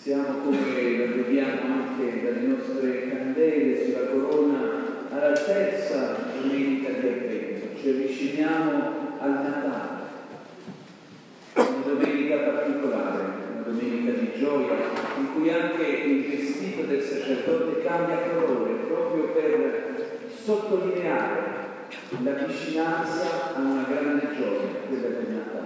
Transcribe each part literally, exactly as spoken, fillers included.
Siamo, come la vediamo anche dalle nostre candele sulla corona, alla terza domenica di Avvento, ci avviciniamo al Natale, una domenica particolare, una domenica di gioia, in cui anche il vestito del sacerdote cambia colore, proprio per sottolineare la vicinanza a una grande gioia, quella del Natale.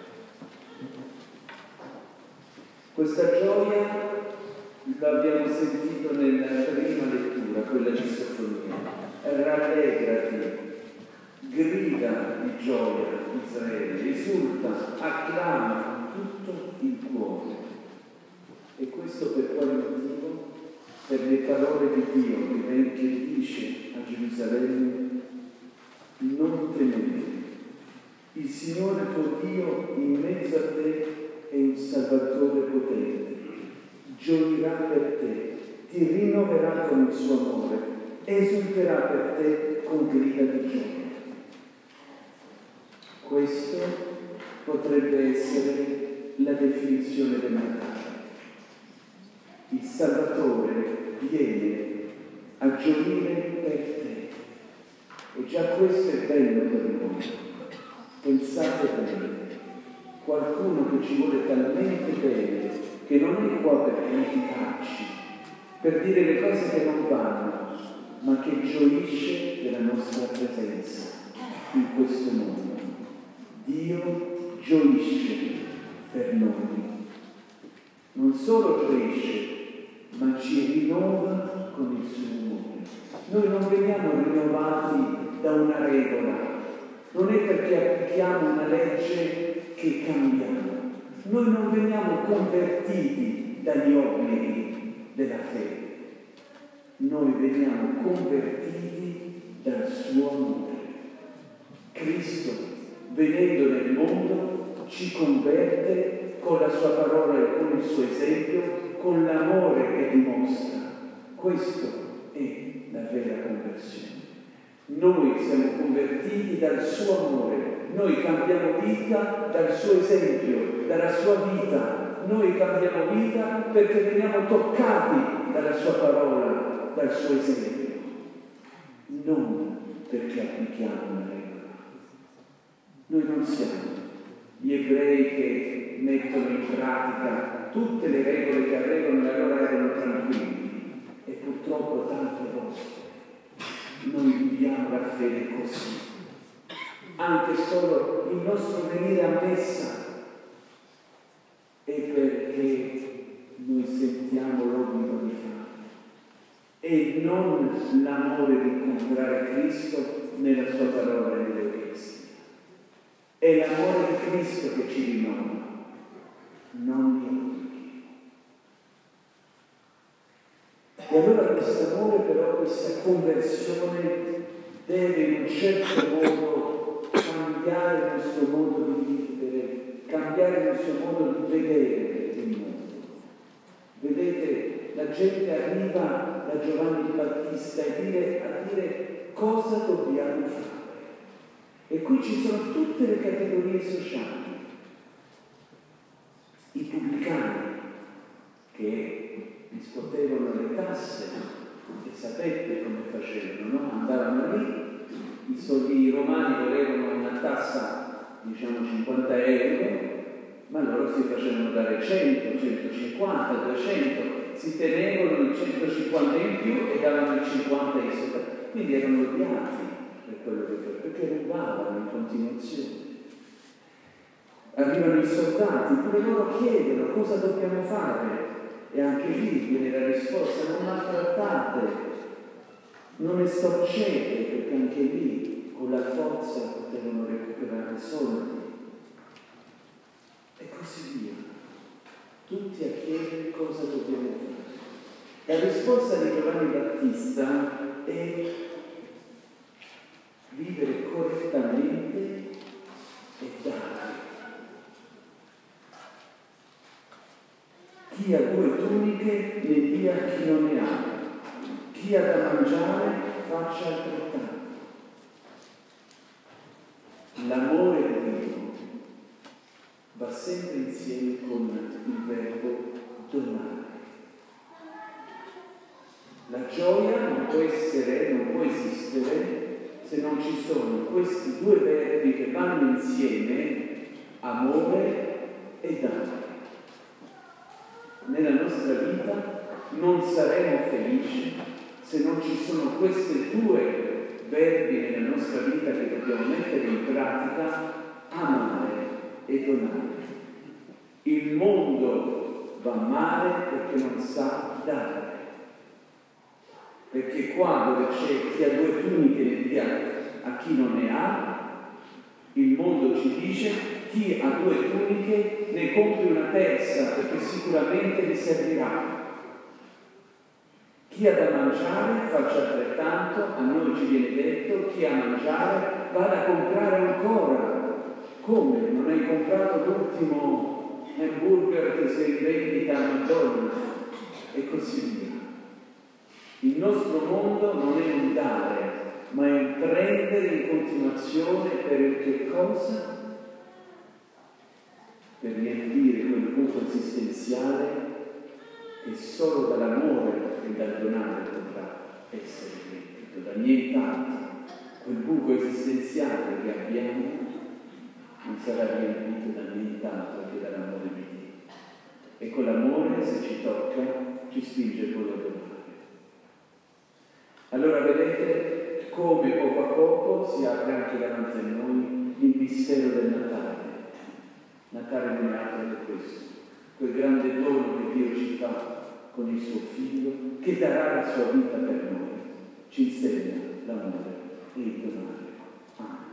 Questa gioia l'abbiamo sentito nella prima lettura, quella di Soffonia. Rallegrati, grida di gioia Israele, esulta, acclama con tutto il cuore. E questo per quale motivo? Per le parole di Dio che dice a Gerusalemme: non temere, il Signore tuo Dio in mezzo a te è un Salvatore potente, gioirà per te, ti rinnoverà con il suo amore, esulterà per te con grida di gioia. Questo potrebbe essere la definizione del Natale. Il Salvatore viene a gioire per te. E già questo è bello per noi. Pensate bene. Qualcuno che ci vuole talmente bene che non è qua per criticarci, per dire le cose che non vanno, ma che gioisce della nostra presenza in questo mondo. Dio gioisce per noi. Non solo gioisce, ma ci rinnova con il suo amore. Noi non veniamo rinnovati da una regola, non è perché applichiamo una legge che cambiamo. Noi non veniamo convertiti dagli obblighi della fede, noi veniamo convertiti dal suo amore. Cristo, venendo nel mondo, ci converte con la sua parola e con il suo esempio, con l'amore che dimostra. Questo è la vera conversione. Noi siamo convertiti dal suo amore. Noi cambiamo vita dal suo esempio, dalla sua vita. Noi cambiamo vita perché veniamo toccati dalla sua parola, dal suo esempio. Non perché applichiamo una regola. Noi non siamo gli ebrei che mettono in pratica tutte le regole che avevano e allora erano tranquilli. E purtroppo tante volte noi viviamo la fede così. Anche solo il nostro venire a messa è perché noi sentiamo l'obbligo di fare e non l'amore di incontrare Cristo nella sua parola e nell'Eucaristia. È l'amore di Cristo che ci rinnova, non gli obblighi. E allora questo amore, però, questa conversione deve in un certo modo cambiare il nostro modo di vivere, cambiare il nostro modo di vedere il mondo. Vedete, la gente arriva da Giovanni il Battista a dire, a dire cosa dobbiamo fare. E qui ci sono tutte le categorie sociali. I pubblicani che riscuotevano le tasse, e sapete come facevano, no? Andavano lì. I soldi romani volevano una tassa, diciamo cinquanta euro, ma loro si facevano dare cento, centocinquanta, duecento, si tenevano i centocinquanta in più e davano i cinquanta in sopra. Quindi erano odiati per quello che facevano, perché rubavano in continuazione. Arrivano i soldati, pure loro chiedono cosa dobbiamo fare, e anche lì viene la risposta: non maltrattate, non estorcete, perché anche lì con la forza potevano recuperare soldi. E così via. Tutti a chiedere cosa dobbiamo fare. La risposta di Giovanni Battista è vivere correttamente e dare. Chi ha due tuniche ne dia a chi non ne ha. Chi ha da mangiare faccia altrettanto. L'amore di Dio va sempre insieme con il verbo donare. gioia non può essere, non può esistere se non ci sono questi due verbi che vanno insieme, amore e dare. Nella nostra vita non saremo felici se non ci sono questi due verbi nella nostra vita che dobbiamo mettere in pratica, amare e donare. Il mondo va male perché non sa dare. Perché qua dove c'è chi ha due tuniche ne dia a chi non ne ha, il mondo ci dice chi ha due tuniche ne compri una terza perché sicuramente gli servirà. Chi ha da mangiare faccia altrettanto, a noi ci viene detto chi ha da mangiare vada a comprare ancora. Come? Non hai comprato l'ultimo hamburger che sei in vendita a McDonald's? E così via. Il nostro mondo non è un dare, ma è un prendere in continuazione per che cosa? Per riempire quel buco esistenziale che solo dall'amore e dal donare potrà essere riempito, da nient'altro. Quel buco esistenziale che abbiamo non sarà riempito da nient'altro che dall'amore di Dio. E quell'amore, se ci tocca, ci spinge poi a donare. Allora vedete come poco a poco si apre anche davanti a noi il mistero del Natale. Natale non è altro che questo, quel grande dono che Dio ci fa con il suo Figlio, che darà la sua vita per noi, ci insegna l'amore e il donare. Amen.